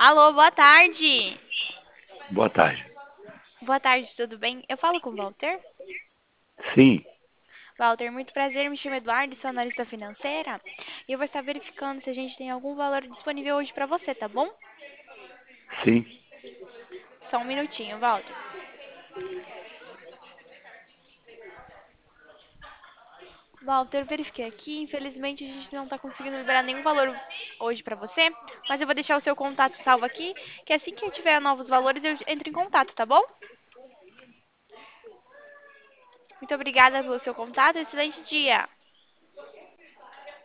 Alô, boa tarde. Boa tarde. Boa tarde, tudo bem? Eu falo com o Walter. Sim, Walter, muito prazer, me chamo Eduardo, sou analista financeira. E eu vou estar verificando se a gente tem algum valor disponível hoje para você, tá bom? sim, Só um minutinho, Walter. Walter, eu verifiquei aqui. Infelizmente, a gente não está conseguindo liberar nenhum valor hoje para você. Mas eu vou deixar o seu contato salvo aqui, que assim que eu tiver novos valores, eu entro em contato, tá bom? Muito obrigada pelo seu contato. Excelente dia.